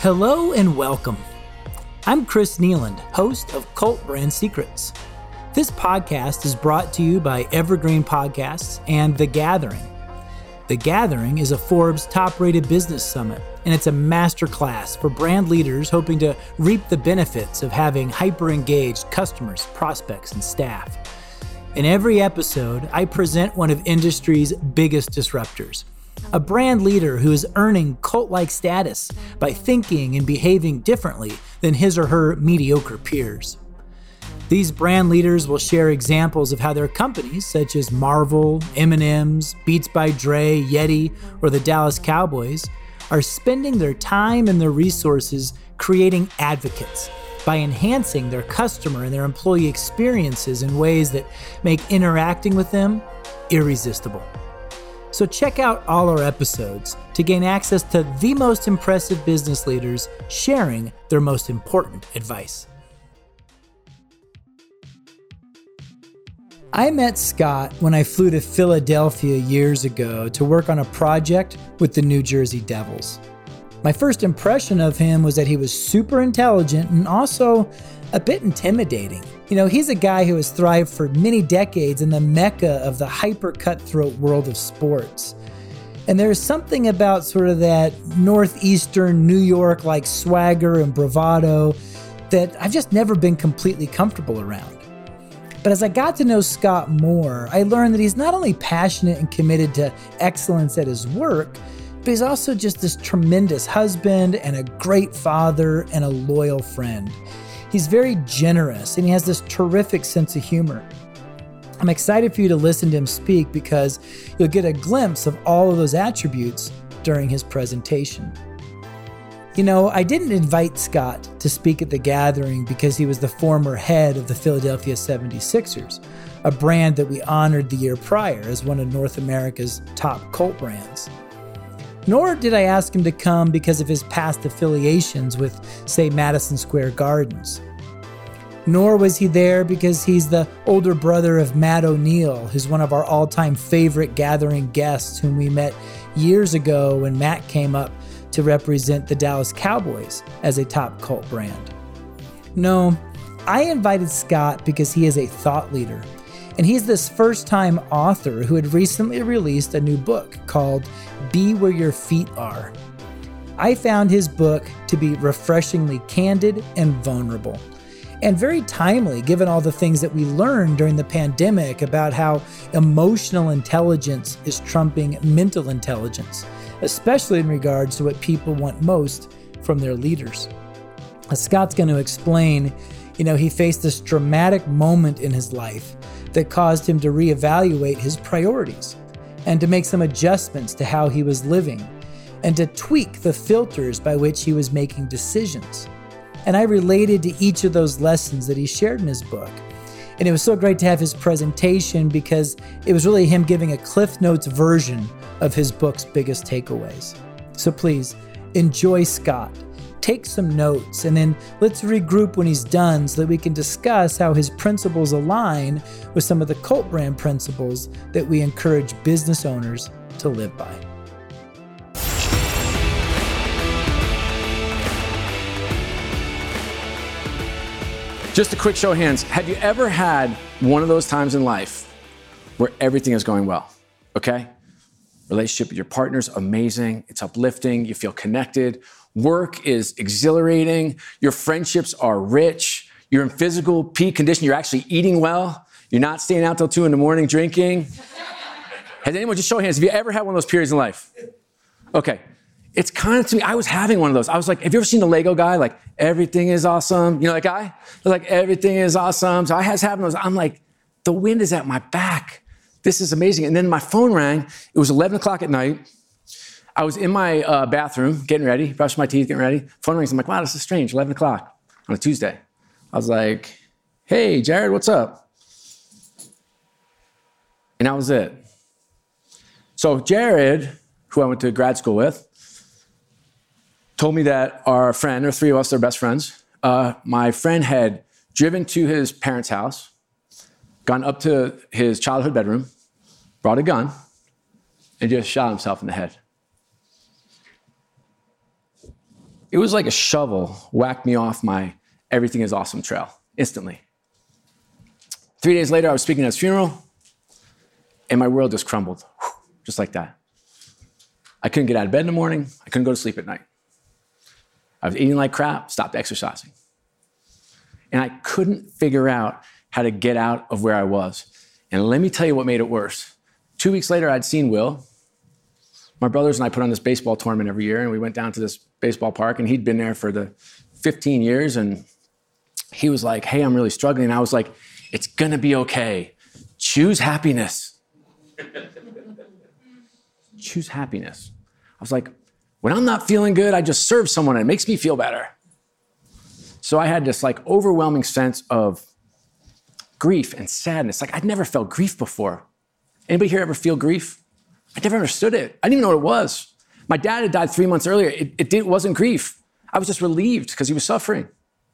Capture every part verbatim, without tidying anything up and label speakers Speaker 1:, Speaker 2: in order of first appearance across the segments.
Speaker 1: Hello and welcome. I'm Chris Nealand, host of Cult Brand Secrets. This podcast is brought to you by Evergreen Podcasts and The Gathering. The Gathering is a Forbes top-rated business summit, and it's a masterclass for brand leaders hoping to reap the benefits of having hyper-engaged customers, prospects, and staff. In every episode, I present one of industry's biggest disruptors, a brand leader who is earning cult-like status by thinking and behaving differently than his or her mediocre peers. These brand leaders will share examples of how their companies, such as Marvel, M and M's, Beats by Dre, Yeti, or the Dallas Cowboys, are spending their time and their resources creating advocates by enhancing their customer and their employee experiences in ways that make interacting with them irresistible. So check out all our episodes to gain access to the most impressive business leaders sharing their most important advice. I met Scott when I flew to Philadelphia years ago to work on a project with the New Jersey Devils. My first impression of him was that he was super intelligent and also a bit intimidating. You know, he's a guy who has thrived for many decades in the mecca of the hyper-cutthroat world of sports. And there's something about sort of that northeastern New York-like swagger and bravado that I've just never been completely comfortable around. But as I got to know Scott more, I learned that he's not only passionate and committed to excellence at his work, but he's also just this tremendous husband and a great father and a loyal friend. He's very generous and he has this terrific sense of humor. I'm excited for you to listen to him speak because you'll get a glimpse of all of those attributes during his presentation. You know, I didn't invite Scott to speak at the Gathering because he was the former head of the Philadelphia seventy-sixers, a brand that we honored the year prior as one of North America's top cult brands. Nor did I ask him to come because of his past affiliations with, say, Madison Square Gardens. Nor was he there because he's the older brother of Matt O'Neill, who's one of our all-time favorite Gathering guests whom we met years ago when Matt came up to represent the Dallas Cowboys as a top cult brand. No, I invited Scott because he is a thought leader, and he's this first-time author who had recently released a new book called Be Where Your Feet Are. I found his book to be refreshingly candid and vulnerable, and very timely given all the things that we learned during the pandemic about how emotional intelligence is trumping mental intelligence, especially in regards to what people want most from their leaders. As Scott's going to explain, you know, he faced this dramatic moment in his life that caused him to reevaluate his priorities and to make some adjustments to how he was living and to tweak the filters by which he was making decisions. And I related to each of those lessons that he shared in his book. And it was so great to have his presentation because it was really him giving a Cliff Notes version of his book's biggest takeaways. So please enjoy Scott. Take some notes, and then let's regroup when he's done so that we can discuss how his principles align with some of the cult brand principles that we encourage business owners to live by.
Speaker 2: Just a quick show of hands. Have you ever had one of those times in life where everything is going well? Okay? Relationship with your partner's amazing. It's uplifting. You feel connected. Work is exhilarating. Your friendships are rich. You're in physical peak condition. You're actually eating well. You're not staying out till two in the morning drinking. Has anyone, just show hands, have you ever had one of those periods in life? Okay. It's kind of to me, I was having one of those. I was like, have you ever seen the Lego guy? Like, everything is awesome. You know that guy? They're like, everything is awesome. So I was having those. I'm like, the wind is at my back. This is amazing. And then my phone rang. It was eleven o'clock at night. I was in my uh, bathroom, getting ready, brushing my teeth, getting ready. Phone rings. I'm like, wow, this is strange. eleven o'clock on a Tuesday. I was like, hey, Jared, what's up? And that was it. So Jared, who I went to grad school with, told me that our friend, or three of us, are best friends. Uh, my friend had driven to his parents' house, gone up to his childhood bedroom, brought a gun, and just shot himself in the head. it was like a shovel whacked me off my everything is awesome trail instantly. Three days later, I was speaking at his funeral, and my world just crumbled, just like that. I couldn't get out of bed in the morning. I couldn't go to sleep at night. I was eating like crap, stopped exercising. And I couldn't figure out how to get out of where I was. And let me tell you what made it worse. Two weeks later, I'd seen Will. My brothers and I put on this baseball tournament every year, and we went down to this baseball park, and he'd been there for the fifteen years, and he was like, hey, I'm really struggling. And I was like, it's gonna be okay. Choose happiness. Choose happiness. I was like, when I'm not feeling good, I just serve someone and it makes me feel better. So I had this like overwhelming sense of grief and sadness. Like I'd never felt grief before. Anybody here ever feel grief? I never understood it. I didn't even know what it was. My dad had died three months earlier. It, it, it wasn't grief. I was just relieved because he was suffering.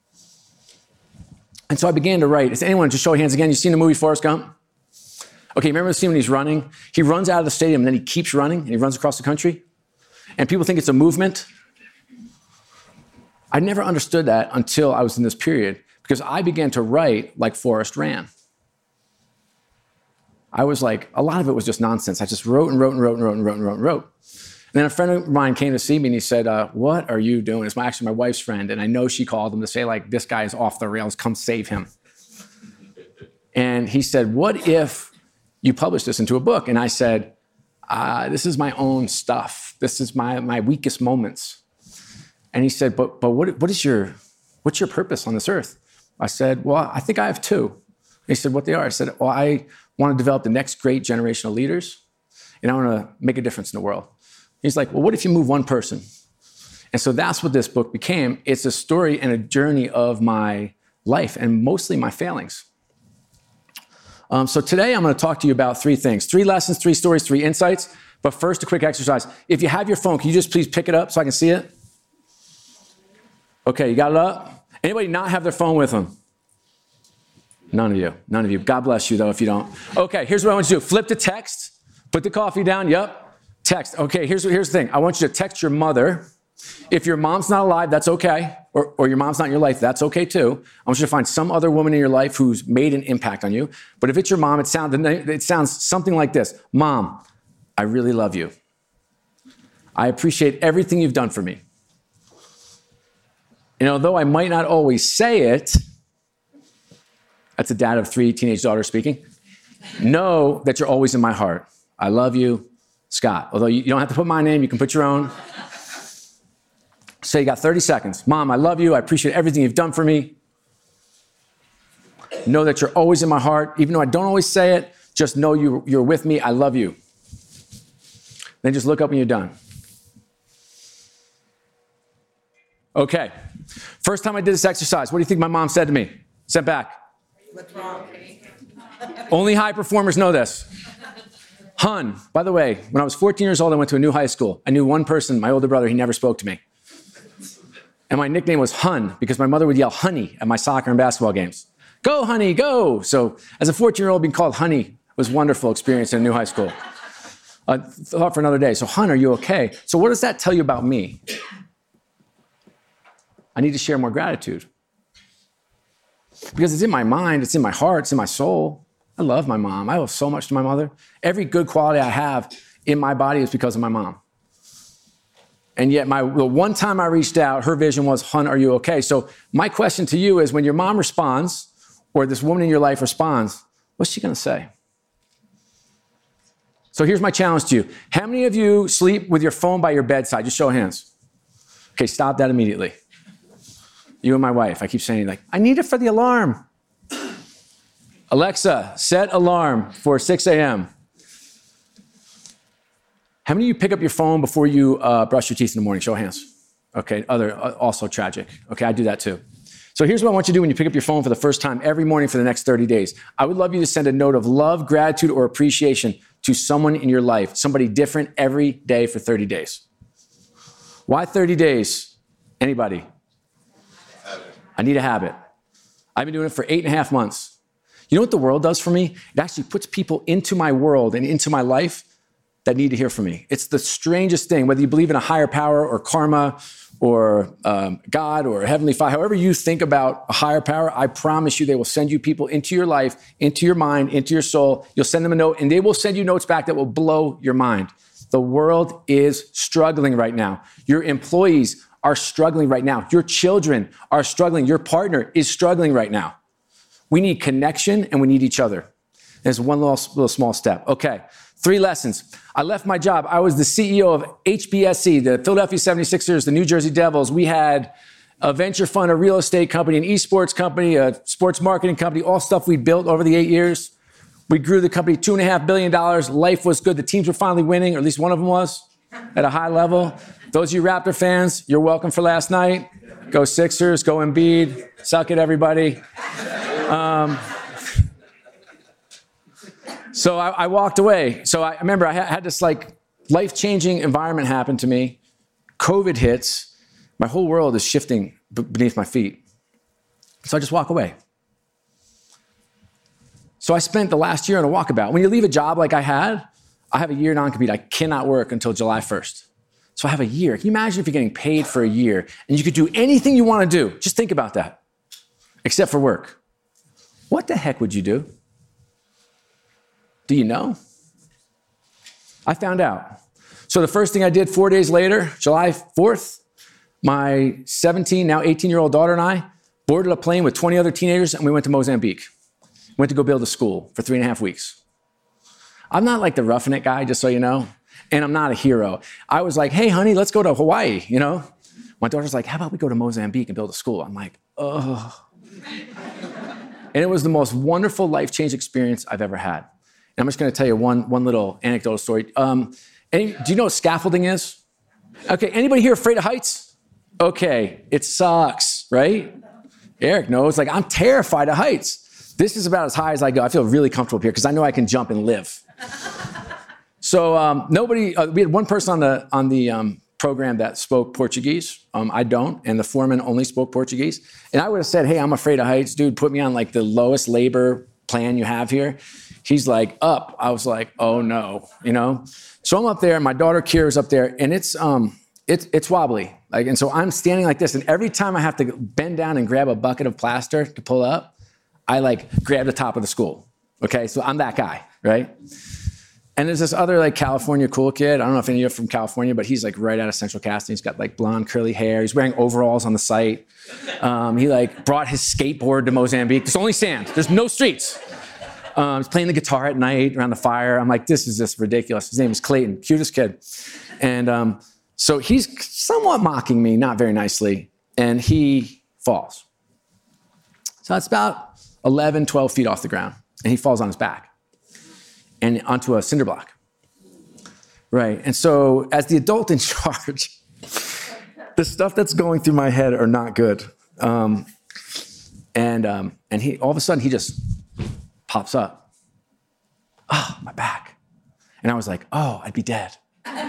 Speaker 2: And so I began to write. Is anyone, just show your hands again, you seen the movie Forrest Gump? Okay, remember the scene when he's running? He runs out of the stadium and then he keeps running and he runs across the country. And people think it's a movement. I never understood that until I was in this period because I began to write like Forrest ran. I was like, a lot of it was just nonsense. I just wrote and wrote and wrote and wrote and wrote and wrote and wrote. And then a friend of mine came to see me and he said, uh, what are you doing? It's my, actually my wife's friend. And I know she called him to say like, this guy is off the rails, come save him. And he said, what if you publish this into a book? And I said, uh, this is my own stuff. This is my, my weakest moments. And he said, but, but what, what is your, what's your purpose on this earth? I said, well, I think I have two. And he said, what they are? I said, well, I want to develop the next great generation of leaders, and I want to make a difference in the world. He's like, well, what if you move one person? And so that's what this book became. It's a story and a journey of my life and mostly my failings. Um, so today I'm going to talk to you about three things, three lessons, three stories, three insights. But first, a quick exercise. If you have your phone, can you just please pick it up so I can see it? Okay, you got it up? Anybody not have their phone with them? None of you, none of you. God bless you though if you don't. Okay, here's what I want you to do. Flip to text, put the coffee down, yep. Text, okay, here's, here's the thing. I want you to text your mother. If your mom's not alive, that's okay. Or, or your mom's not in your life, that's okay too. I want you to find some other woman in your life who's made an impact on you. But if it's your mom, it sounds, it sounds something like this. Mom, I really love you. I appreciate everything you've done for me. And although I might not always say it, that's a dad of three teenage daughters speaking, know that you're always in my heart. I love you, Scott. Although you don't have to put my name, you can put your own. So you got thirty seconds. Mom, I love you. I appreciate everything you've done for me. Know that you're always in my heart. Even though I don't always say it, just know you, you're with me. I love you. Then just look up when you're done. Okay. First time I did this exercise, what do you think my mom said to me? Sent back. What's wrong? Only high performers know this. Hun, by the way, when I was fourteen years old, I went to a new high school. I knew one person, my older brother, he never spoke to me. And my nickname was Hun because my mother would yell honey at my soccer and basketball games. Go, honey, go. So as a fourteen-year-old, being called honey was a wonderful experience in a new high school. Uh, thought for another day. So, Hun, are you okay? So what does that tell you about me? I need to share more gratitude. Because it's in my mind, it's in my heart, it's in my soul. I love my mom. I owe so much to my mother. Every good quality I have in my body is because of my mom. And yet, my, the one time I reached out, her vision was, Hun, are you okay? So my question to you is, when your mom responds, or this woman in your life responds, what's she going to say? So here's my challenge to you. How many of you sleep with your phone by your bedside? Just show of hands. Okay, stop that immediately. You and my wife, I keep saying, like, I need it for the alarm. Alexa, set alarm for six a.m. How many of you pick up your phone before you uh, brush your teeth in the morning? Show of hands. Okay, other, uh, also tragic. Okay, I do that too. So here's what I want you to do when you pick up your phone for the first time every morning for the next thirty days. I would love you to send a note of love, gratitude, or appreciation to someone in your life, somebody different every day for thirty days. Why thirty days? Anybody? I need a habit. I've been doing it for eight and a half months. You know what the world does for me? It actually puts people into my world and into my life that need to hear from me. It's the strangest thing, whether you believe in a higher power or karma or um, God or Heavenly Father, however you think about a higher power, I promise you they will send you people into your life, into your mind, into your soul. You'll send them a note and they will send you notes back that will blow your mind. The world is struggling right now. Your employees are struggling right now. Your children are struggling. Your partner is struggling right now. We need connection and we need each other. There's one little, little small step. Okay, three lessons. I left my job. I was the C E O of H B S C, the Philadelphia seventy-sixers, the New Jersey Devils. We had a venture fund, a real estate company, an esports company, a sports marketing company, all stuff we built over the eight years. We grew the company two and a half billion dollars. Life was good. The teams were finally winning, or at least one of them was, at a high level. Those of you Raptor fans, you're welcome for last night. Go Sixers, go Embiid, suck it, everybody. Um, so I, I walked away. So I remember I had this like life-changing environment happen to me. COVID hits. My whole world is shifting b- beneath my feet. So I just walk away. So I spent the last year on a walkabout. When you leave a job like I had, I have a year non-compete. I cannot work until July first. So I have a year. Can you imagine if you're getting paid for a year and you could do anything you want to do? Just think about that, except for work. What the heck would you do? Do you know? I found out. So the first thing I did four days later, July fourth, my seventeen, now eighteen-year-old daughter and I boarded a plane with twenty other teenagers and we went to Mozambique. Went to go build a school for three and a half weeks. I'm not like the roughing it guy, just so you know, and I'm not a hero. I was like, hey, honey, let's go to Hawaii, you know? My daughter's like, how about we go to Mozambique and build a school? I'm like, oh. And it was the most wonderful life-changing experience I've ever had. And I'm just gonna tell you one, one little anecdotal story. Um, any, do you know what scaffolding is? Okay, anybody here afraid of heights? Okay, it sucks, right? Eric knows, like I'm terrified of heights. This is about as high as I go. I feel really comfortable here because I know I can jump and live. So um, nobody, uh, we had one person on the on the um, program that spoke Portuguese. Um, I don't, and the foreman only spoke Portuguese. And I would have said, hey, I'm afraid of heights. Dude, put me on like the lowest labor plan you have here. He's like, up. I was like, oh no, you know? So I'm up there, and my daughter Kira's up there, and it's um, it's it's wobbly. Like, and so I'm standing like this, and every time I have to bend down and grab a bucket of plaster to pull up, I like grab the top of the school, okay? So I'm that guy, right? And there's this other like California cool kid. I don't know if any of you are from California, but he's like right out of Central Casting. He's got like blonde curly hair. He's wearing overalls on the site. Um, he like brought his skateboard to Mozambique. There's only sand, there's no streets. Um, he's playing the guitar at night around the fire. I'm like, this is just ridiculous. His name is Clayton, cutest kid. And um, so he's somewhat mocking me, not very nicely, and he falls. So it's about eleven, twelve feet off the ground, and he falls on his back and onto a cinder block. Right, and so as the adult in charge, the stuff that's going through my head are not good. Um, and um, and he all of a sudden, he just pops up. Oh, my back. And I was like, oh, I'd be dead.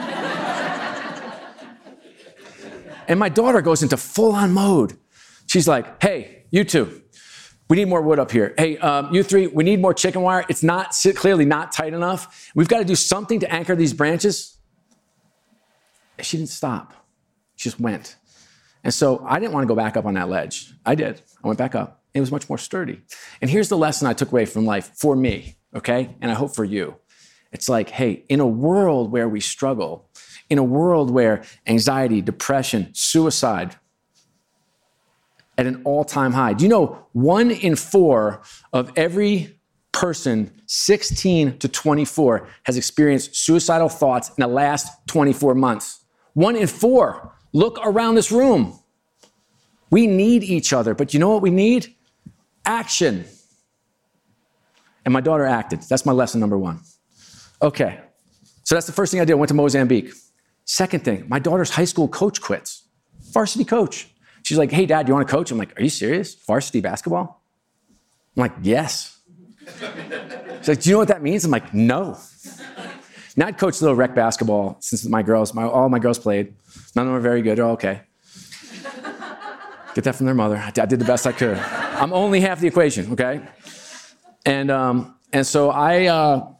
Speaker 2: And my daughter goes into full-on mode. She's like, hey, you two, we need more wood up here. Hey, um, you three, we need more chicken wire. It's not clearly not tight enough. We've got to do something to anchor these branches. She didn't stop. She just went. And so I didn't want to go back up on that ledge. I did. I went back up. It was much more sturdy. And here's the lesson I took away from life for me, okay? And I hope for you. It's like, hey, in a world where we struggle, in a world where anxiety, depression, suicide, at an all-time high. Do you know one in four of every person sixteen to twenty-four has experienced suicidal thoughts in the last twenty-four months? One in four. Look around this room. We need each other, but you know what we need? Action. And my daughter acted. That's my lesson number one. Okay, so that's the first thing I did. I went to Mozambique. Second thing, my daughter's high school coach quits. Varsity coach. She's like, hey, Dad, do you want to coach? I'm like, are you serious? Varsity basketball? I'm like, yes. She's like, do you know what that means? I'm like, no. Now I'd coached a little rec basketball since my girls, my, all my girls played. None of them were very good. They're all okay. Get that from their mother. I did the best I could. I'm only half the equation, okay? And um, and so I uh,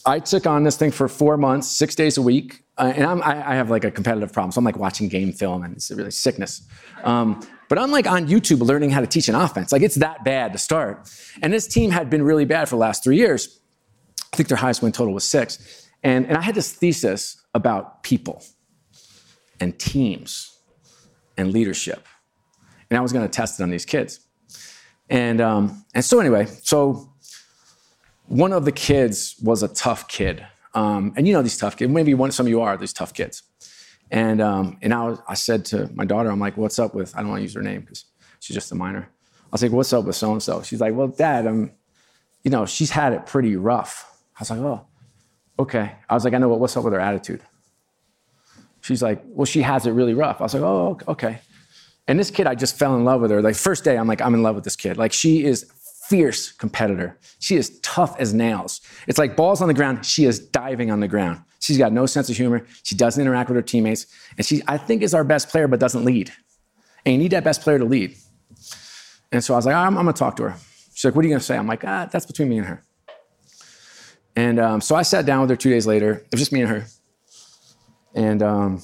Speaker 2: I took on this thing for four months, six days a week. Uh, and I'm, I, I have like a competitive problem. So I'm like watching game film and it's really sickness. Um, but I'm like on YouTube learning how to teach an offense. Like it's that bad to start. And this team had been really bad for the last three years. I think their highest win total was six. And, and I had this thesis about people and teams and leadership. And I was going to test it on these kids. And, um, and so anyway, so one of the kids was a tough kid. Um, and you know these tough kids. Maybe one, some of you are these tough kids. And um, and I, was, I said to my daughter, I'm like, what's up with, I don't want to use her name because she's just a minor. I was like, what's up with so-and-so? She's like, well, Dad, um, you know, she's had it pretty rough. I was like, oh, okay. I was like, I know, but what's up with her attitude? She's like, well, she has it really rough. I was like, oh, okay. And this kid, I just fell in love with her. Like first day, I'm like, I'm in love with this kid. Like she is fierce competitor. She is tough as nails. It's like balls on the ground. She is diving on the ground. She's got no sense of humor. She doesn't interact with her teammates. And she, I think, is our best player, but doesn't lead. And you need that best player to lead. And so I was like, I'm, I'm going to talk to her. She's like, what are you going to say? I'm like, ah, that's between me and her. And um, so I sat down with her two days later. It was just me and her. And um,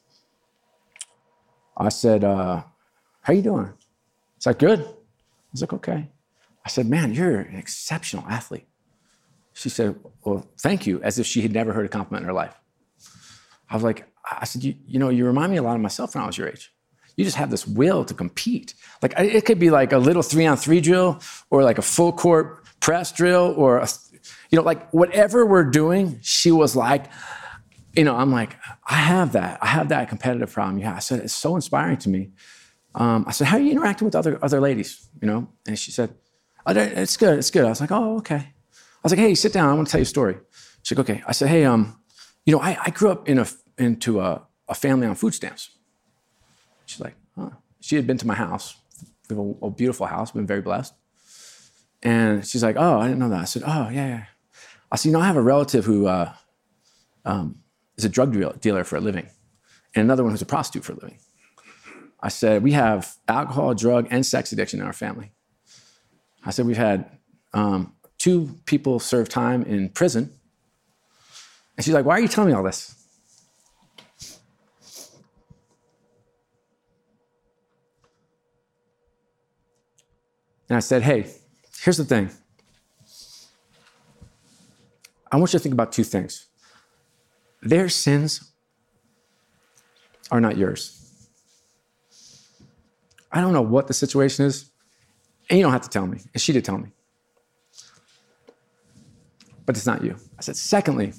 Speaker 2: I said, uh, how you doing? She's like, good. I was like, okay. I said, man, you're an exceptional athlete. She said, well, thank you, as if she had never heard a compliment in her life. I was like, I said, you, you know, you remind me a lot of myself when I was your age. You just have this will to compete. Like, it could be like a little three-on-three drill or like a full court press drill or, a, you know, like whatever we're doing, she was like, you know, I'm like, I have that. I have that competitive problem. Yeah, I said, it's so inspiring to me. Um, I said, how are you interacting with other other ladies, you know? And she said, oh, it's good, it's good. I was like, oh, okay. I was like, hey, sit down, I want to tell you a story. She's like, okay. I said, hey, um, you know, I, I grew up in a, into a, a family on food stamps. She's like, huh. She had been to my house. We have a, a beautiful house, been very blessed. And she's like, oh, I didn't know that. I said, oh, yeah, yeah. I said, you know, I have a relative who uh, um, is a drug dealer for a living, and another one who's a prostitute for a living. I said, we have alcohol, drug, and sex addiction in our family. I said, we've had um, two people serve time in prison. And she's like, why are you telling me all this? And I said, hey, here's the thing. I want you to think about two things. Their sins are not yours. I don't know what the situation is, and you don't have to tell me. And she did tell me. But it's not you. I said, secondly,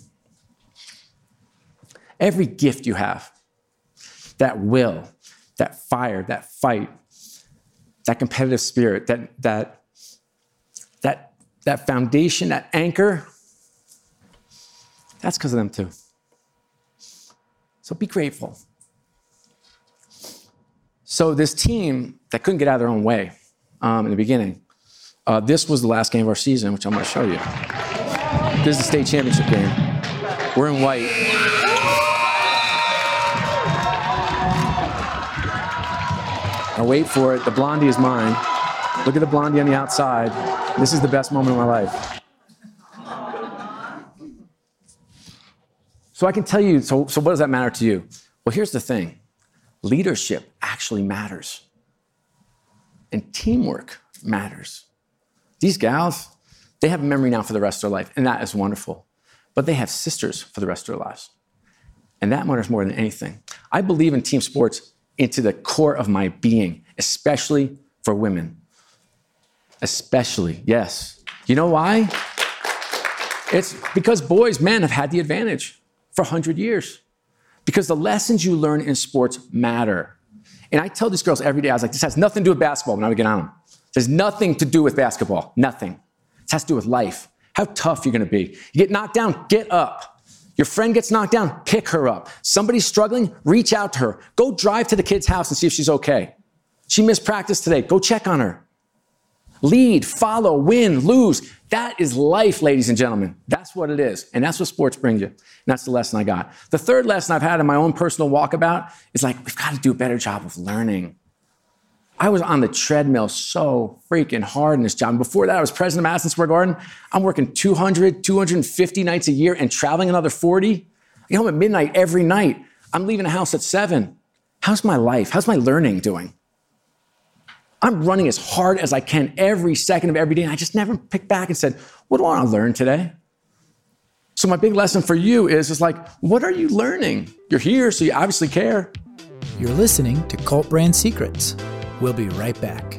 Speaker 2: every gift you have, that will, that fire, that fight, that competitive spirit, that that that that foundation, that anchor, that's because of them too. So be grateful. So this team that couldn't get out of their own way um, in the beginning, uh, this was the last game of our season, which I'm going to show you. This is the state championship game. We're in white. Now wait for it. The blondie is mine. Look at the blondie on the outside. This is the best moment of my life. So I can tell you, so, so what does that matter to you? Well, here's the thing. Leadership actually matters. And teamwork matters. These gals, they have a memory now for the rest of their life, and that is wonderful. But they have sisters for the rest of their lives. And that matters more than anything. I believe in team sports into the core of my being, especially for women. Especially, yes. You know why? It's because boys, men have had the advantage for one hundred years. Because the lessons you learn in sports matter. And I tell these girls every day, I was like, this has nothing to do with basketball when I would get on them. There's nothing to do with basketball, nothing. It has to do with life, how tough you're gonna be. You get knocked down, get up. Your friend gets knocked down, pick her up. Somebody's struggling, reach out to her. Go drive to the kid's house and see if she's okay. She missed practice today, go check on her. Lead, follow, win, lose. That is life, ladies and gentlemen. That's what it is. And that's what sports brings you. And that's the lesson I got. The third lesson I've had in my own personal walkabout is like, we've got to do a better job of learning. I was on the treadmill so freaking hard in this job. And before that, I was president of Madison Square Garden. I'm working two hundred, two hundred fifty nights a year and traveling another forty. I get home at midnight every night. I'm leaving the house at seven. How's my life? How's my learning doing? I'm running as hard as I can every second of every day. And I just never picked back and said, what do I want to learn today? So my big lesson for you is, is like, what are you learning? You're here, so you obviously care.
Speaker 1: You're listening to Cult Brand Secrets. We'll be right back.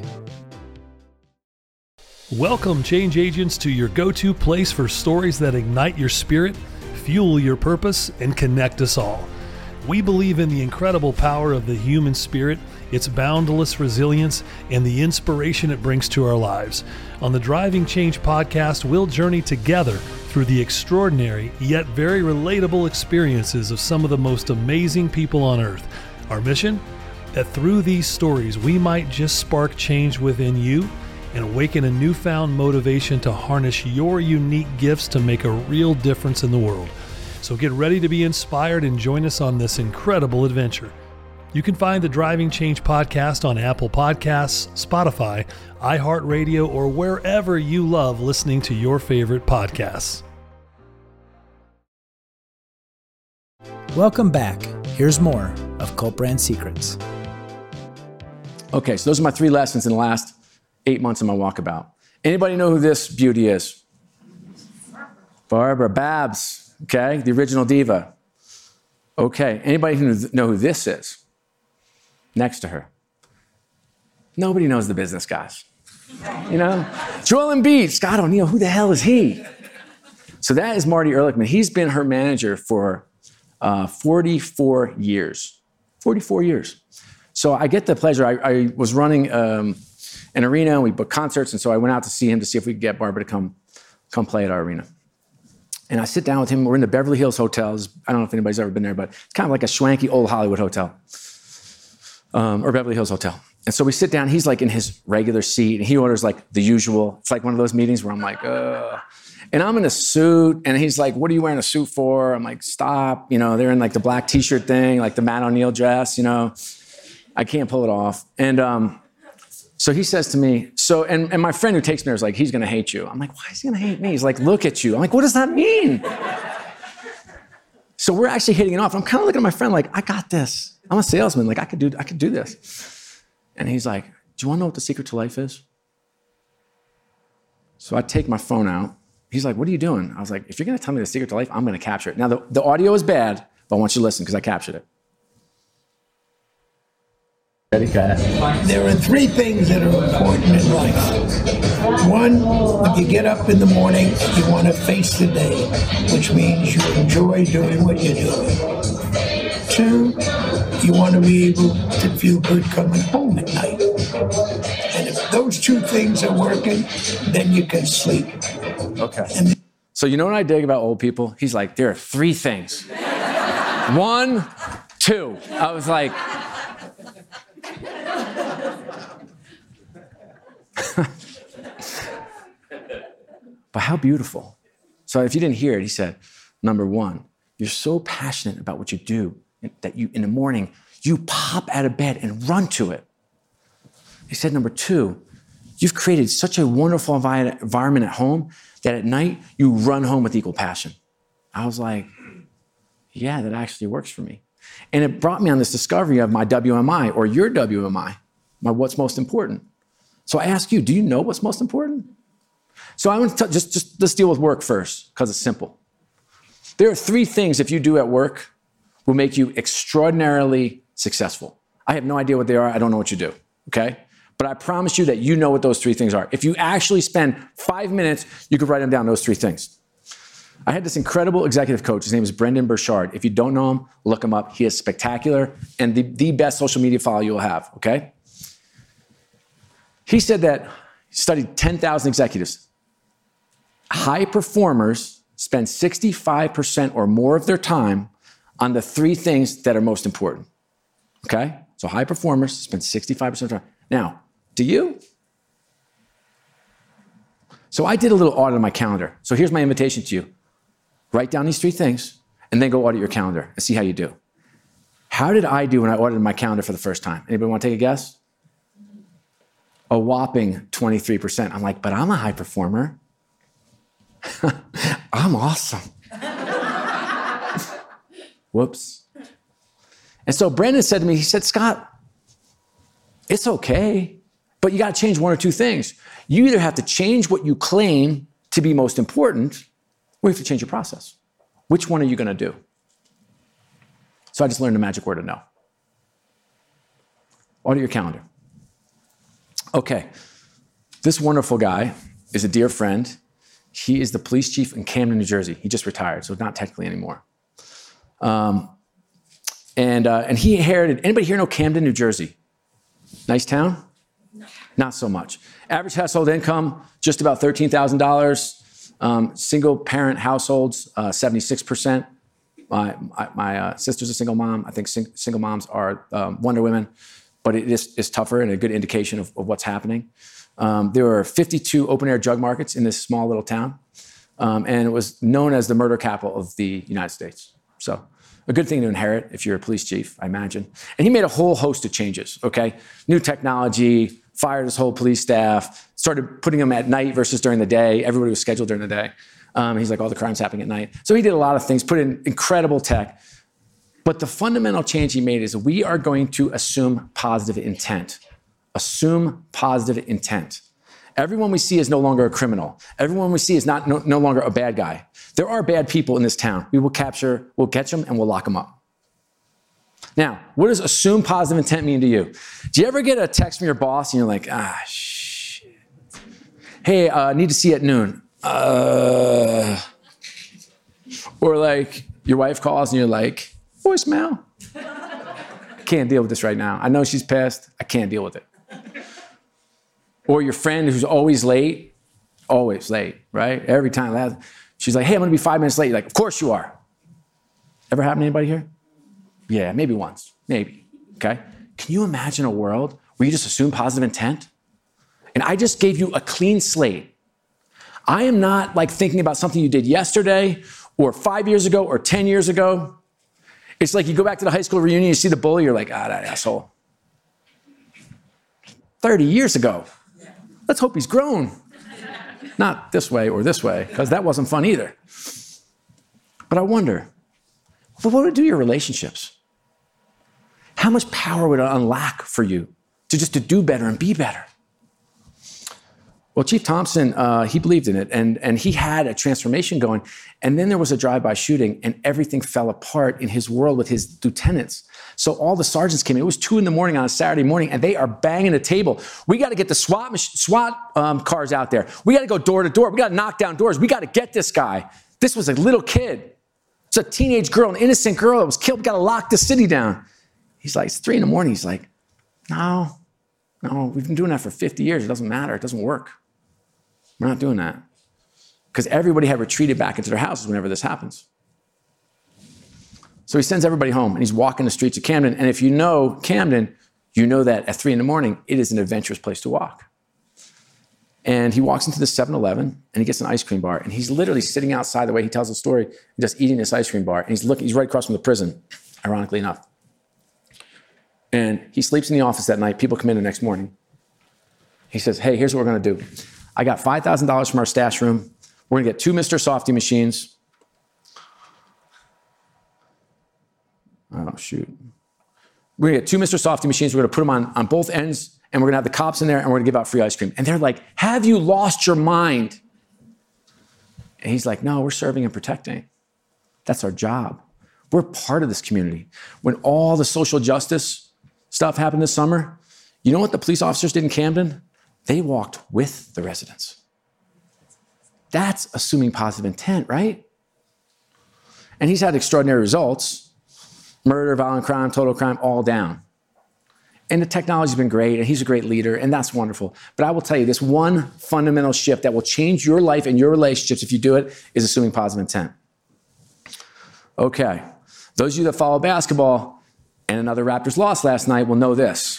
Speaker 3: Welcome, change agents, to your go-to place for stories that ignite your spirit, fuel your purpose, and connect us all. We believe in the incredible power of the human spirit, its boundless resilience, and the inspiration it brings to our lives. On the Driving Change podcast, we'll journey together through the extraordinary yet very relatable experiences of some of the most amazing people on earth. Our mission? That through these stories, we might just spark change within you and awaken a newfound motivation to harness your unique gifts to make a real difference in the world. So get ready to be inspired and join us on this incredible adventure. You can find the Driving Change podcast on Apple Podcasts, Spotify, iHeartRadio, or wherever you love listening to your favorite podcasts.
Speaker 1: Welcome back. Here's more of Cult Brand Secrets.
Speaker 2: Okay, so those are my three lessons in the last eight months of my walkabout. Anybody know who this beauty is? Barbara Babs. Okay, the original diva. Okay, anybody who know who this is? Next to her. Nobody knows the business guys. You know? Joel Embiid, Scott O'Neil, who the hell is he? So that is Marty Ehrlichman. He's been her manager for uh, forty-four years. forty-four years. So I get the pleasure. I, I was running um, an arena, and we booked concerts, and so I went out to see him to see if we could get Barbara to come, come play at our arena. And I sit down with him. We're in the Beverly Hills hotels. I don't know if anybody's ever been there, but it's kind of like a swanky old Hollywood hotel, um, or Beverly Hills hotel. And so we sit down. He's like in his regular seat, and he orders like the usual. It's like one of those meetings where I'm like, ugh. And I'm in a suit, and he's like, what are you wearing a suit for? I'm like, stop. You know, they're in like the black T-shirt thing, like the Matt O'Neill dress, you know. I can't pull it off. And um, so he says to me, so, and, and my friend who takes me there is like, he's going to hate you. I'm like, why is he going to hate me? He's like, look at you. I'm like, what does that mean? So we're actually hitting it off. I'm kind of looking at my friend like, I got this. I'm a salesman. Like, I could do, I could do this. And he's like, do you want to know what the secret to life is? So I take my phone out. He's like, what are you doing? I was like, if you're going to tell me the secret to life, I'm going to capture it. Now, the, the audio is bad, but I want you to listen because I captured it.
Speaker 4: There are three things that are important in life. One, when you get up in the morning, you want to face the day, which means you enjoy doing what you're doing. Two, you want to be able to feel good coming home at night. And if those two things are working, then you can sleep.
Speaker 2: Okay. And so you know what I dig about old people? He's like, there are three things. One, two. I was like... But how beautiful. So if you didn't hear it, he said, number one, you're so passionate about what you do that you, in the morning, you pop out of bed and run to it. He said, number two, you've created such a wonderful envi- environment at home that at night you run home with equal passion. I was like, yeah, that actually works for me. And it brought me on this discovery of my W M I or your W M I, my what's most important. So I ask you, do you know what's most important? So I want to t- just, just let's deal with work first because it's simple. There are three things if you do at work will make you extraordinarily successful. I have no idea what they are. I don't know what you do, okay? But I promise you that you know what those three things are. If you actually spend five minutes, you could write them down, those three things. I had this incredible executive coach. His name is Brendan Burchard. If you don't know him, look him up. He is spectacular and the, the best social media follow you will have, okay? He said that he studied ten thousand executives. High performers spend sixty-five percent or more of their time on the three things that are most important, okay? So high performers spend sixty-five percent of their time. Now, do you? So I did a little audit on my calendar. So here's my invitation to you. Write down these three things and then go audit your calendar and see how you do. How did I do when I audited my calendar for the first time? Anybody want to take a guess? A whopping twenty-three percent. I'm like, but I'm a high performer. I'm awesome. Whoops. And so Brandon said to me, he said, Scott, it's okay, but you got to change one or two things. You either have to change what you claim to be most important, or you have to change your process. Which one are you going to do? So I just learned the magic word of no. Audit your calendar. Okay, this wonderful guy is a dear friend. He is the police chief in Camden, New Jersey. He just retired, so not technically anymore. Um, and, uh, and he inherited, anybody here know Camden, New Jersey? Nice town? No. Not so much. Average household income, just about thirteen thousand dollars. Um, single parent households, uh, seventy-six percent. My, my, my uh, sister's a single mom. I think sing, single moms are um, Wonder Women, but it is, is tougher and a good indication of, of what's happening. Um, there were fifty-two open-air drug markets in this small little town, um, and it was known as the murder capital of the United States. So a good thing to inherit if you're a police chief, I imagine. And he made a whole host of changes, okay? New technology, fired his whole police staff, started putting them at night versus during the day. Everybody was scheduled during the day. Um, he's like, all the crime's happening at night. So he did a lot of things, put in incredible tech. But the fundamental change he made is we are going to assume positive intent. Assume positive intent. Everyone we see is no longer a criminal. Everyone we see is not no, no longer a bad guy. There are bad people in this town. We will capture, we'll catch them, and we'll lock them up. Now, what does assume positive intent mean to you? Do you ever get a text from your boss and you're like, ah, shit. Hey, I uh, need to see you at noon. Uh, or like your wife calls and you're like, voicemail. I can't deal with this right now. I know she's pissed. I can't deal with it. Or your friend who's always late, always late, right? Every time. She's like, hey, I'm going to be five minutes late. You're like, of course you are. Ever happened to anybody here? Yeah, maybe once, maybe, okay? Can you imagine a world where you just assume positive intent? And I just gave you a clean slate. I am not like thinking about something you did yesterday or five years ago or ten years ago. It's like you go back to the high school reunion, you see the bully, you're like, ah, that asshole. thirty years ago. Let's hope he's grown. Not this way or this way, because that wasn't fun either. But I wonder, what would it do to your relationships? How much power would it unlock for you to just to do better and be better? Well, Chief Thompson, uh, he believed in it, and, and he had a transformation going. And then there was a drive-by shooting, and everything fell apart in his world with his lieutenants. So all the sergeants came in. It was two in the morning on a Saturday morning, and they are banging the table. We got to get the SWAT mach- SWAT um, cars out there. We got to go door to door. We got to knock down doors. We got to get this guy. This was a little kid. It's a teenage girl, an innocent girl that was killed. We got to lock the city down. He's like, it's three in the morning. He's like, no, no, we've been doing that for fifty years. It doesn't matter. It doesn't work. We're not doing that. Because everybody had retreated back into their houses whenever this happens. So he sends everybody home, and he's walking the streets of Camden. And if you know Camden, you know that at three in the morning, it is an adventurous place to walk. And he walks into the seven eleven, and he gets an ice cream bar. And he's literally sitting outside, the way he tells the story, just eating this ice cream bar. And he's looking, he's right across from the prison, ironically enough. And he sleeps in the office that night. People come in the next morning. He says, hey, here's what we're going to do. I got five thousand dollars from our stash room. We're going to get two Mister Softy machines. Oh, shoot. We're going to get two Mister Softy machines. We're going to put them on, on both ends, and we're going to have the cops in there, and we're going to give out free ice cream. And they're like, have you lost your mind? And he's like, no, we're serving and protecting. That's our job. We're part of this community. When all the social justice stuff happened this summer, you know what the police officers did in Camden? They walked with the residents. That's assuming positive intent, right? And he's had extraordinary results. Murder, violent crime, total crime, all down. And the technology's been great, and he's a great leader, and that's wonderful. But I will tell you, this one fundamental shift that will change your life and your relationships if you do it is assuming positive intent. Okay. Those of you that follow basketball, and another Raptors loss last night will know this.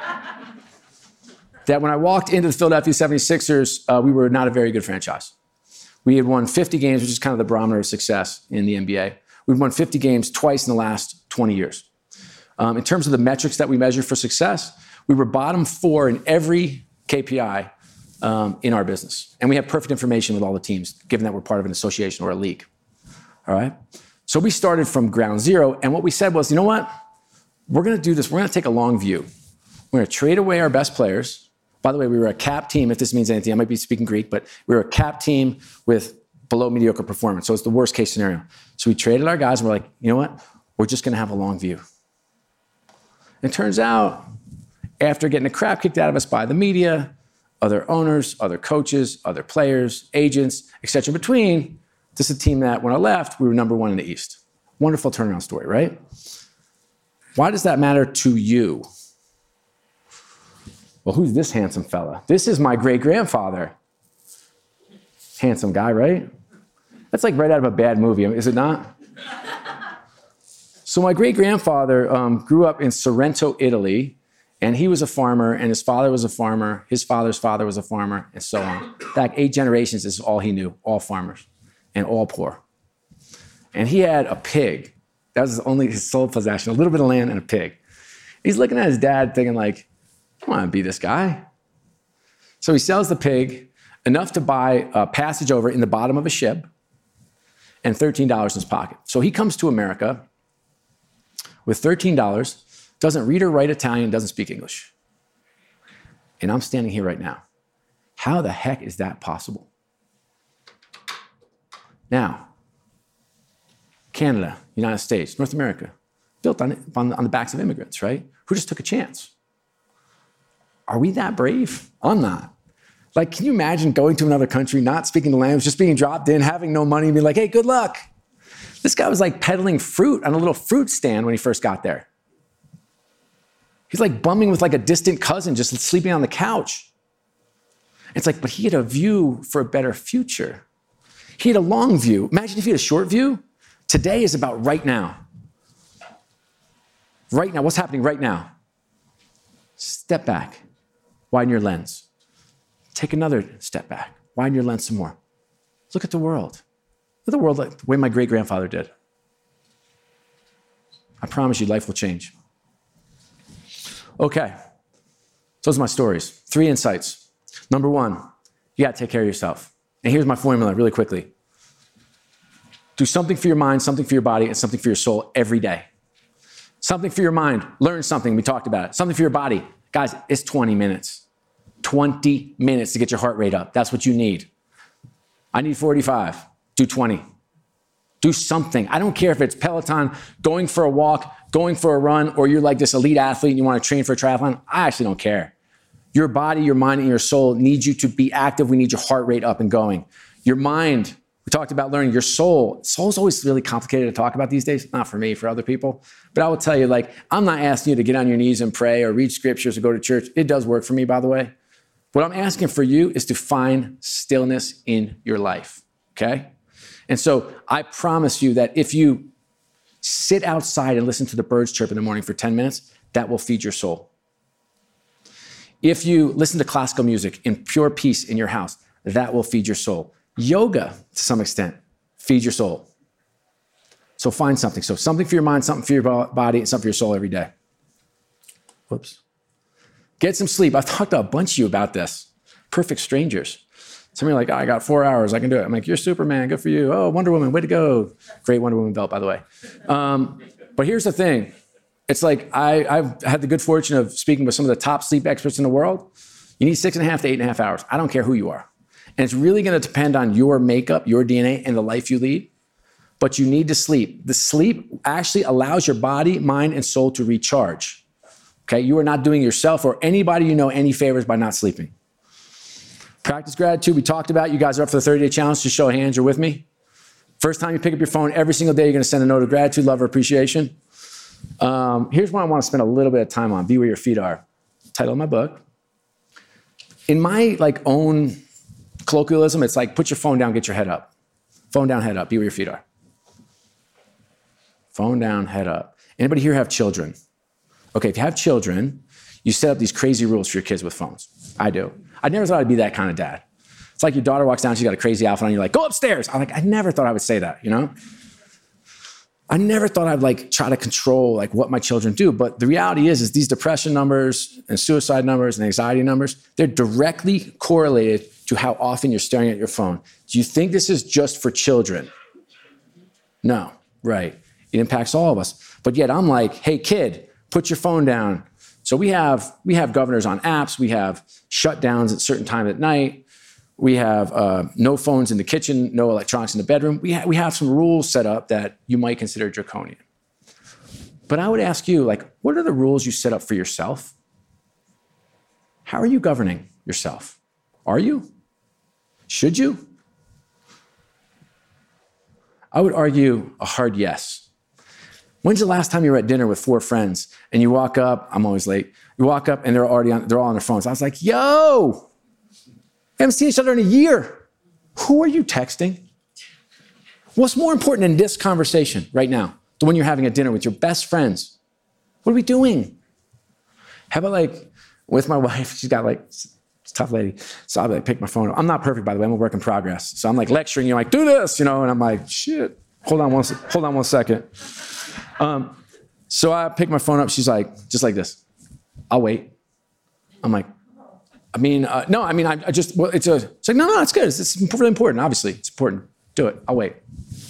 Speaker 2: That when I walked into the Philadelphia seventy-sixers, uh, we were not a very good franchise. We had won fifty games, which is kind of the barometer of success in the N B A. We've won fifty games twice in the last twenty years. Um, in terms of the metrics that we measure for success, we were bottom four in every K P I um, in our business. And we have perfect information with all the teams, given that we're part of an association or a league. All right? So we started from ground zero, and what we said was, you know what? We're going to do this. We're going to take a long view. We're going to trade away our best players. By the way, we were a cap team, if this means anything. I might be speaking Greek, but we were a cap team with below mediocre performance. So it's the worst case scenario. So we traded our guys, and we're like, you know what? We're just going to have a long view. And it turns out, after getting the crap kicked out of us by the media, other owners, other coaches, other players, agents, et cetera, in between, this is a team that, when I left, we were number one in the East. Wonderful turnaround story, right? Why does that matter to you? Well, who's this handsome fella? This is my great-grandfather. Handsome guy, right? That's like right out of a bad movie, is it not? So my great-grandfather um, grew up in Sorrento, Italy, and he was a farmer, and his father was a farmer, his father's father was a farmer, and so on. Back eight generations, this is all he knew, all farmers, and all poor. And he had a pig. That was only his sole possession, a little bit of land and a pig. He's looking at his dad thinking like, I want to be this guy. So he sells the pig, enough to buy a passage over in the bottom of a ship, and thirteen dollars in his pocket. So he comes to America with thirteen dollars, doesn't read or write Italian, doesn't speak English. And I'm standing here right now. How the heck is that possible? Now, Canada, United States, North America, built on, on, on the backs of immigrants, right? Who just took a chance. Are we that brave? I'm not. Like, can you imagine going to another country, not speaking the language, just being dropped in, having no money, and being like, hey, good luck. This guy was like peddling fruit on a little fruit stand when he first got there. He's like bumming with like a distant cousin, just sleeping on the couch. It's like, but he had a view for a better future. He had a long view. Imagine if he had a short view. Today is about right now. Right now, what's happening right now? Step back, widen your lens. Take another step back, widen your lens some more. Look at the world. Look at the world like the way my great-grandfather did. I promise you, life will change. Okay, those are my stories. Three insights. Number one, you gotta take care of yourself. And here's my formula really quickly. Do something for your mind, something for your body, and something for your soul every day. Something for your mind, learn something, we talked about it. Something for your body. Guys, it's twenty minutes. twenty minutes to get your heart rate up. That's what you need. I need forty-five, do twenty. Do something. I don't care if it's Peloton, going for a walk, going for a run, or you're like this elite athlete and you want to train for a triathlon. I actually don't care. Your body, your mind, and your soul need you to be active. We need your heart rate up and going. Your mind, we talked about learning. Your soul, soul's always really complicated to talk about these days. Not for me, for other people. But I will tell you, like, I'm not asking you to get on your knees and pray or read scriptures or go to church. It does work for me, by the way. What I'm asking for you is to find stillness in your life, okay? And so I promise you that if you sit outside and listen to the birds chirp in the morning for ten minutes, that will feed your soul. If you listen to classical music in pure peace in your house, that will feed your soul. Yoga, to some extent, feeds your soul. So find something. So something for your mind, something for your body, and something for your soul every day. Whoops. Get some sleep. I've talked to a bunch of you about this. Perfect strangers. Some of you are like, oh, I got four hours. I can do it. I'm like, you're Superman. Good for you. Oh, Wonder Woman. Way to go. Great Wonder Woman belt, by the way. Um, but here's the thing. It's like I, I've had the good fortune of speaking with some of the top sleep experts in the world. You need six and a half to eight and a half hours. I don't care who you are. And it's really going to depend on your makeup, your D N A, and the life you lead. But you need to sleep. The sleep actually allows your body, mind, and soul to recharge. Okay? You are not doing yourself or anybody you know any favors by not sleeping. Practice gratitude, we talked about. You guys are up for the thirty-day challenge. Just show of hands, you're with me. First time you pick up your phone, every single day you're going to send a note of gratitude, love, or appreciation. Um, here's what I want to spend a little bit of time on. Be where your feet are. Title of my book. In my like own colloquialism, it's like put your phone down, get your head up. Phone down, head up. Be where your feet are. Phone down, head up. Anybody here have children? Okay, if you have children, you set up these crazy rules for your kids with phones. I do. I never thought I'd be that kind of dad. It's like your daughter walks down, she's got a crazy outfit on, you're like, go upstairs. I'm like, I never thought I would say that, you know? I never thought I'd like try to control like what my children do. But the reality is, is these depression numbers and suicide numbers and anxiety numbers, they're directly correlated to how often you're staring at your phone. Do you think this is just for children? No, right. It impacts all of us. But yet I'm like, hey kid, put your phone down. So we have, we have governors on apps. We have shutdowns at certain time at night. We have uh, no phones in the kitchen, no electronics in the bedroom. We, ha- we have some rules set up that you might consider draconian. But I would ask you, like, what are the rules you set up for yourself? How are you governing yourself? Are you? Should you? I would argue a hard yes. When's the last time you were at dinner with four friends and you walk up, I'm always late, you walk up and they're already on, they're all on their phones. I was like, yo, we haven't seen each other in a year. Who are you texting? What's more important in this conversation right now, the one you're having at dinner with your best friends? What are we doing? How about like with my wife, she's got like, it's a tough lady. So I'll be like, pick my phone up. I'm not perfect, by the way, I'm a work in progress. So I'm like lecturing you, like, do this, you know, and I'm like, shit, hold on one, hold on one second. Um, so I pick my phone up, she's like, just like this, I'll wait. I'm like, I mean, uh, no, I mean, I, I just, well, it's a, it's like, no, no, it's good. It's, it's really important. Obviously, it's important. Do it. I'll wait.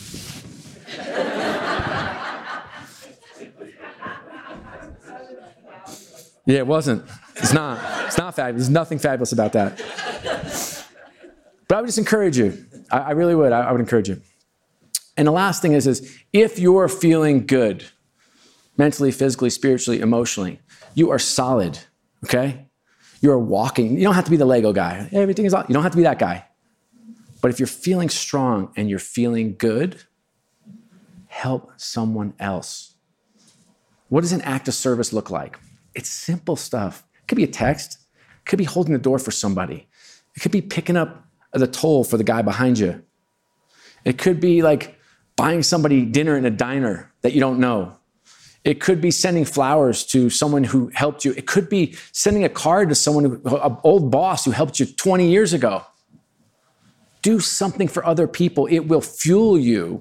Speaker 2: Yeah, it wasn't. It's not. It's not fabulous. There's nothing fabulous about that. But I would just encourage you. I, I really would. I, I would encourage you. And the last thing is, is if you're feeling good, mentally, physically, spiritually, emotionally, you are solid, okay? You're walking. You don't have to be the Lego guy. Everything is all, you don't have to be that guy. But if you're feeling strong and you're feeling good, help someone else. What does an act of service look like? It's simple stuff. It could be a text. It could be holding the door for somebody. It could be picking up the toll for the guy behind you. It could be like buying somebody dinner in a diner that you don't know. It could be sending flowers to someone who helped you. It could be sending a card to someone, who, an old boss who helped you twenty years ago. Do something for other people. It will fuel you.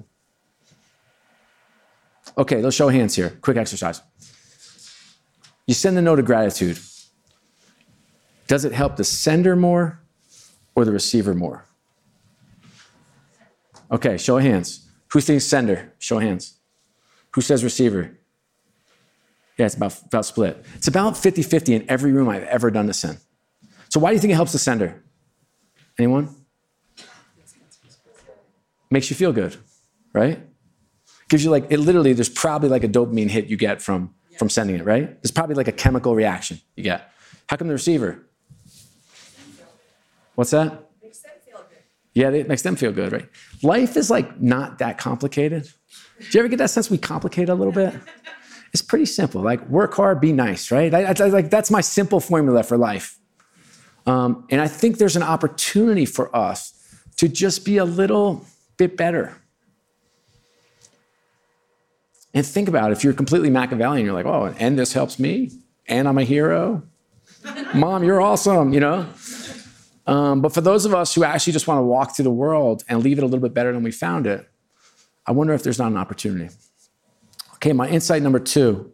Speaker 2: Okay, let's show hands here. Quick exercise. You send the note of gratitude. Does it help the sender more or the receiver more? Okay, show of hands. Who thinks sender? Show of hands. Who says receiver? Yeah, it's about, about split. It's about fifty-fifty in every room I've ever done this in. So why do you think it helps the sender? Anyone? Makes you feel good, right? Gives you like, it literally, there's probably like a dopamine hit you get from, from sending it, right? There's probably like a chemical reaction you get. How come the receiver? What's that? Makes them feel good. Yeah, it makes them feel good, right? Life is like not that complicated. Do you ever get that sense we complicate a little bit? It's pretty simple. Like work hard, be nice, right? I, I, like that's my simple formula for life. Um, and I think there's an opportunity for us to just be a little bit better. And think about it, if you're completely Machiavellian, you're like, oh, and this helps me, and I'm a hero. Mom, you're awesome, you know? Um, but for those of us who actually just want to walk through the world and leave it a little bit better than we found it, I wonder if there's not an opportunity. Okay, my insight number two.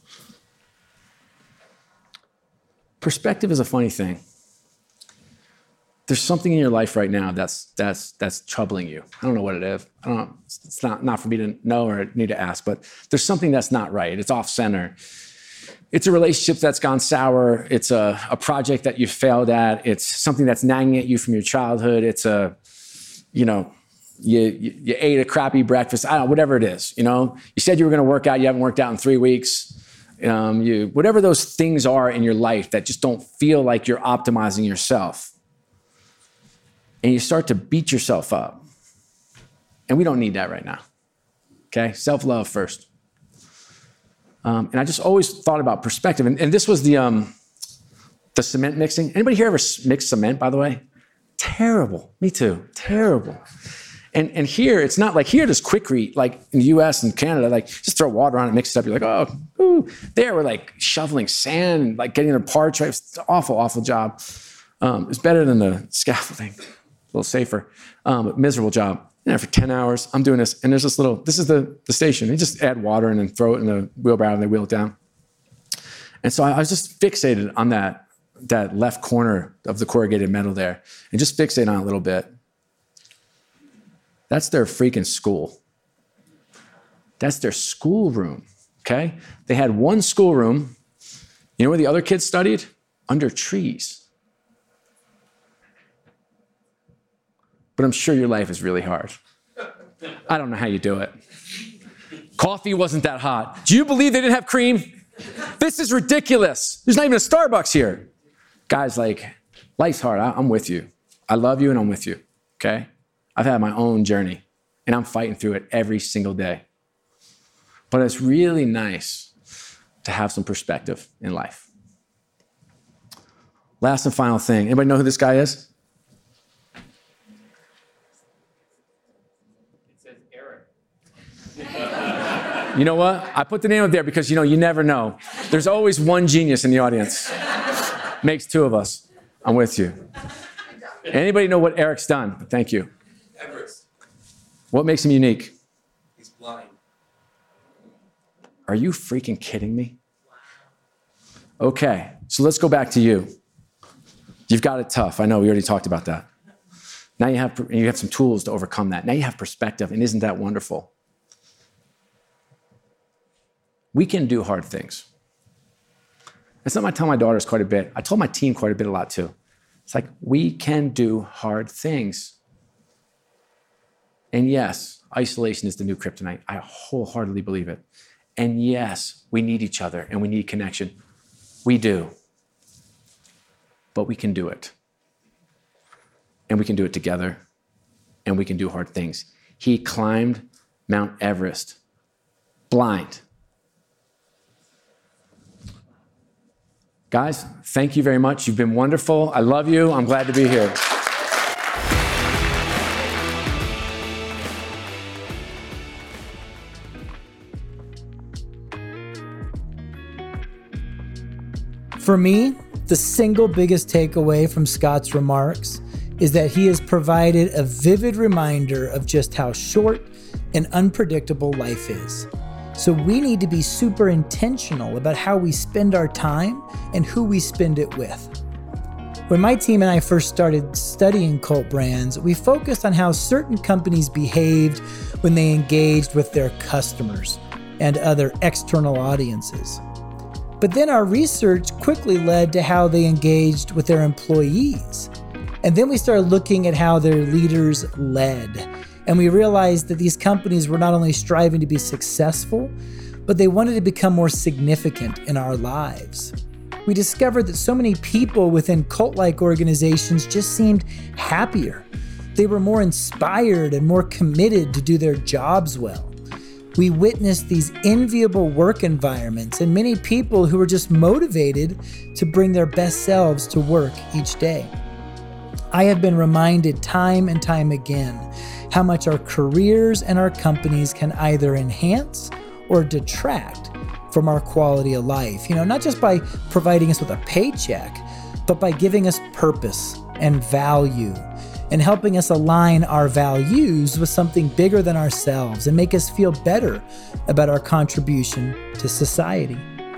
Speaker 2: Perspective is a funny thing. There's something in your life right now that's that's that's troubling you. I don't know what it is. I don't know. It's not, not for me to know or need to ask, but there's something that's not right. It's off center. It's a relationship that's gone sour. It's a, a project that you failed at. It's something that's nagging at you from your childhood. It's a, you know, you, you, you ate a crappy breakfast. I don't know, whatever it is, you know. You said you were going to work out. You haven't worked out in three weeks. Um, you, whatever those things are in your life that just don't feel like you're optimizing yourself. And you start to beat yourself up. And we don't need that right now. Okay? Self-love first. Um, and I just always thought about perspective. And, and this was the um, the cement mixing. Anybody here ever mixed cement, by the way? Terrible. Me too. Terrible. And and here, it's not like here, there's Quikrete, like in the U S and Canada, like just throw water on it, mix it up. You're like, oh, ooh. There we're like shoveling sand, and like getting their parts right. It's an awful, awful job. Um, it's better than the scaffolding. A little safer, um, but miserable job. Yeah, for ten hours, I'm doing this. And there's this little, this is the, the station. They just add water and then throw it in the wheelbarrow and they wheel it down. And so I, I was just fixated on that, that left corner of the corrugated metal there and just fixated on it a little bit. That's their freaking school. That's their schoolroom, okay? They had one schoolroom. You know where the other kids studied? Under trees. But I'm sure your life is really hard. I don't know how you do it. Coffee wasn't that hot. Do you believe they didn't have cream? This is ridiculous. There's not even a Starbucks here. Guys, like, life's hard. I, I'm with you. I love you and I'm with you, okay? I've had my own journey and I'm fighting through it every single day. But it's really nice to have some perspective in life. Last and final thing. Anybody know who this guy is?
Speaker 5: It says Eric.
Speaker 2: You know what? I put the name up there because, you know, you never know. There's always one genius in the audience. Makes two of us. I'm with you. Anybody know what Eric's done? Thank you.
Speaker 5: Everest.
Speaker 2: What makes him unique?
Speaker 5: He's blind.
Speaker 2: Are you freaking kidding me? Okay, so let's go back to you. You've got it tough. I know, we already talked about that. Now you have, you have some tools to overcome that. Now you have perspective, and isn't that wonderful? We can do hard things. That's something I tell my daughters quite a bit. I told my team quite a bit a lot too. It's like, we can do hard things. And yes, isolation is the new kryptonite. I wholeheartedly believe it. And yes, we need each other and we need connection. We do. But we can do it. And we can do it together. And we can do hard things. He climbed Mount Everest blind. Guys, thank you very much. You've been wonderful. I love you. I'm glad to be here.
Speaker 1: For me, the single biggest takeaway from Scott's remarks is that he has provided a vivid reminder of just how short and unpredictable life is. So we need to be super intentional about how we spend our time and who we spend it with. When my team and I first started studying cult brands, we focused on how certain companies behaved when they engaged with their customers and other external audiences. But then our research quickly led to how they engaged with their employees. And then we started looking at how their leaders led. And we realized that these companies were not only striving to be successful, but they wanted to become more significant in our lives. We discovered that so many people within cult-like organizations just seemed happier. They were more inspired and more committed to do their jobs well. We witnessed these enviable work environments and many people who were just motivated to bring their best selves to work each day. I have been reminded time and time again how much our careers and our companies can either enhance or detract from our quality of life. You know, not just by providing us with a paycheck, but by giving us purpose and value and helping us align our values with something bigger than ourselves and make us feel better about our contribution to society.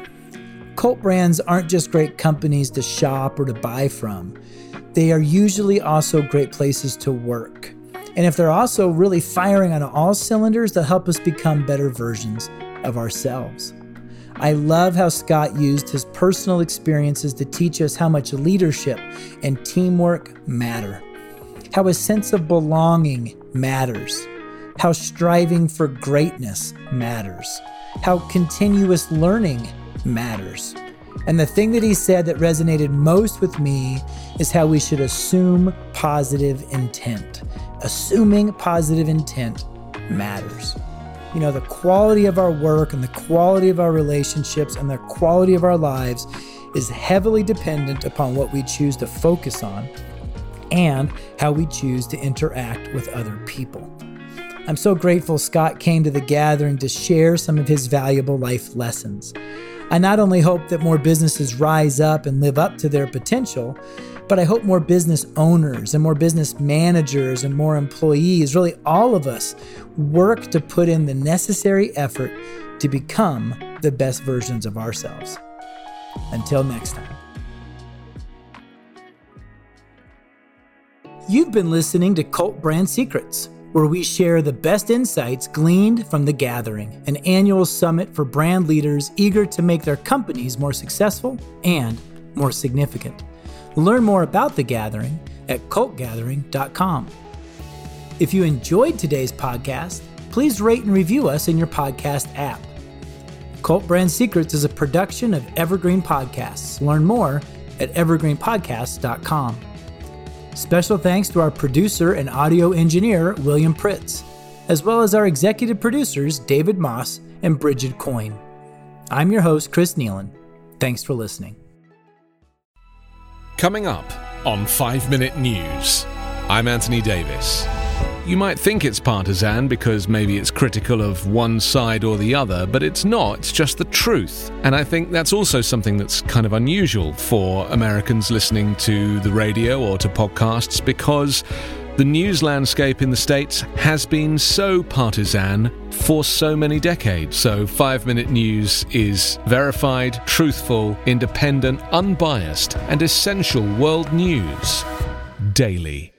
Speaker 1: Cult brands aren't just great companies to shop or to buy from. They are usually also great places to work. And if they're also really firing on all cylinders, they'll help us become better versions of ourselves. I love how Scott used his personal experiences to teach us how much leadership and teamwork matter, how a sense of belonging matters, how striving for greatness matters, how continuous learning matters. And the thing that he said that resonated most with me is how we should assume positive intent. Assuming positive intent matters. You know, the quality of our work and the quality of our relationships and the quality of our lives is heavily dependent upon what we choose to focus on and how we choose to interact with other people. I'm so grateful Scott came to the gathering to share some of his valuable life lessons. I not only hope that more businesses rise up and live up to their potential, But I hope more business owners and more business managers and more employees, really all of us, work to put in the necessary effort to become the best versions of ourselves. Until next time. You've been listening to Cult Brand Secrets, where we share the best insights gleaned from The Gathering, an annual summit for brand leaders eager to make their companies more successful and more significant. Learn more about The Gathering at cult gathering dot com. If you enjoyed today's podcast, please rate and review us in your podcast app. Cult Brand Secrets is a production of Evergreen Podcasts. Learn more at evergreen podcasts dot com. Special thanks to our producer and audio engineer, William Pritz, as well as our executive producers, David Moss and Bridget Coyne. I'm your host, Chris Nealon. Thanks for listening.
Speaker 6: Coming up on five minute News, I'm Anthony Davis. You might think it's partisan because maybe it's critical of one side or the other, but it's not, it's just the truth. And I think that's also something that's kind of unusual for Americans listening to the radio or to podcasts, because the news landscape in the States has been so partisan for so many decades. So five minute News is verified, truthful, independent, unbiased, and essential world news daily.